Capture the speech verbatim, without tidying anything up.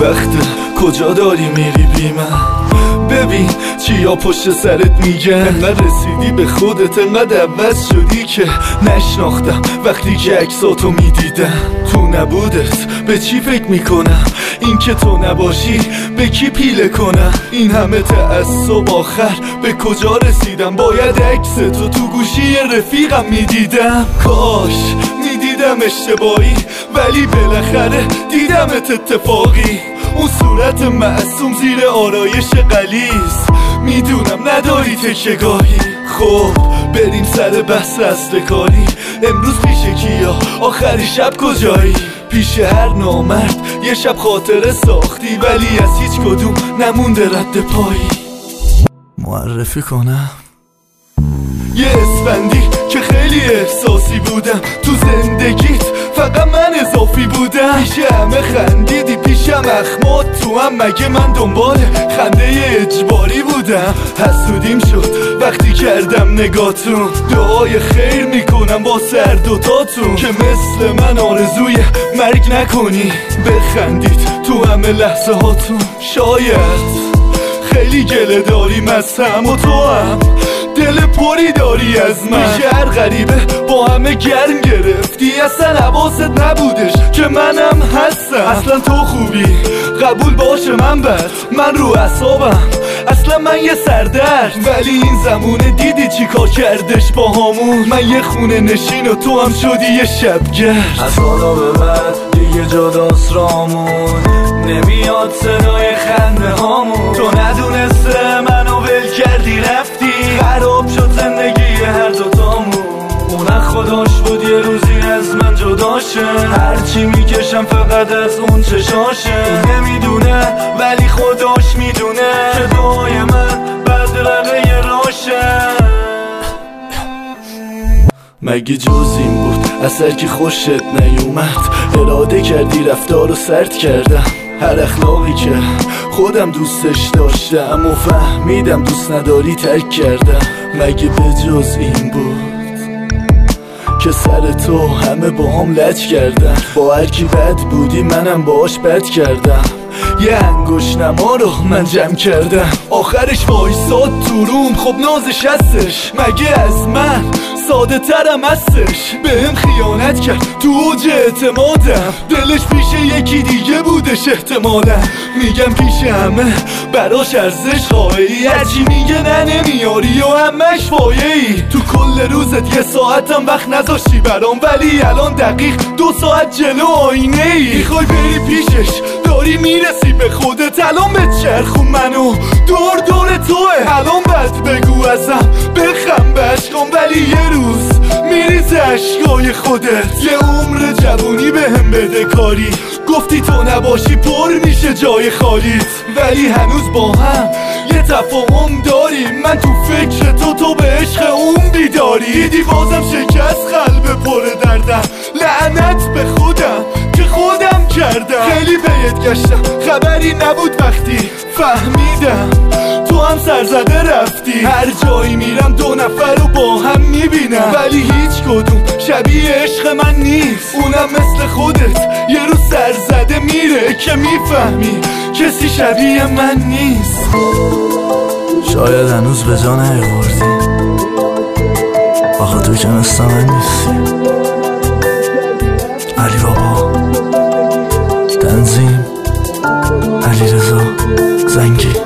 وقته کجا داری میری بی من؟ ببین چیا پشت سرت میگن، انقدر رسیدی به خودت، انقدر عوض شدی که نشناختم وقتی که عکساتو میدیدم. تو نبودت به چی فکر میکنم، این که تو نباشی به کی پیله کنم؟ این همه تعصب آخر به کجا رسیدم؟ باید عکستو تو گوشی رفیقم میدیدم. کاش میدیدم اشتباهی ولی بالاخره دیدمت اتفاقی. اون صورت معصوم زیر آرایش غلیظ، میدونم نداری تکیه‌گاهی. خب بریم سر بحث اصل کاری. امروز پیش کیا؟ آخری شب کجایی؟ پیش هر نامرد یه شب خاطره ساختی ولی از هیچ کدوم نمونده رد پایی. معرفی کنم یه اسفندی که خیلی احساسی بودم تو زندگیت، فقط من اضافی بودم. پیش همه خندیدی، پیشم اخمات تو هم، مگه من دنبال خنده اجباری بودم؟ حسودیم شد وقتی کردم نگاتون، دعای خیر میکنم با سر دوتاتون که مثل من آرزوی مرگ نکنی. بخندید تو همه لحظه هاتون. شاید خیلی گله داریم از هم و تو هم دل پری داری از من. شهر غریبه با همه گرم گرفتی، اصلا حواست نبودش که منم هستم. اصلا تو خوبی قبول باشه من بد، من رو اعصابم اصلا من یه سردرد. ولی این زمونه دیدی چی کار کردش با همون؟ من یه خونه نشین و تو هم شدی یه شبگرد. از حالا به بعد دیگه جداست رامون، نمیاد صدای خنده هامون. تو ندونسته منو ول کردی رفتی، خراب شد زندگی هر دوتامون. اون خداش بود یه روزی از من جداشه، هرچی میکشم فقط از اون چشاشه. نمیدونه ولی خداش میدونه که دعای من بدرقه راشه. مگه جز این بود اثر که خوشت نیومد؟ اراده کردی رفتار رو سرد کردم. هر اخلاقی که خودم دوستش داشتم و فهمیدم دوست نداری ترک کردم. مگه به جز این بود که سر تو همه با هم لج کردن؟ با هر کی بد بودی منم باش بد کردم. یه انگوش نما رو من جمع کردم، آخرش وایساد تو روم. خب نازش هستش مگه از من ساده ترم هستش؟ بهم خیانت کرد تو اوج اعتمادم، دلش پیش یکی دیگه بودش احتمالا. میگم پیش همه براش ارزش قائلی، هرچی میگه نه نمیاری و همش فایه‌ای. تو کل روزت یه ساعتم وقت نذاشتی برام، ولی الان دقیق دو ساعت جلو آینه ای. میخوای بری پیشش داری میرسی به خودت، الان به چرخون منو دور دور توه. الان بد بگو ازم بخم به عشقام، ولی یه روز میریزه عشقای خودت. یه عمر جوونی به هم بده کاری، گفتی تو نباشی پر میشه جای خالیت. ولی هنوز با هم یه تفاهم داریم، من تو فکر تو تو به عشق اون بیداری. دیدی بازم شکست قلب پر دردم، لعنت به خودم که خودم کردم. خیلی بهت گشتم خبری نبود وقتی فهمیدم تو هم سرزده رفتی. هر جایی میرم دو نفر رو با هم میبینم، ولی هیچ کدوم شبیه عشق من نیست. اونم مثل خودت یه روز سرزده میره که میفهمی کسی شبیه من نیست. شاید هنوز به جا نیاوردی، آخه تو که مثل من نیستی. علی بابا، تنظیم علیرضا زنگی.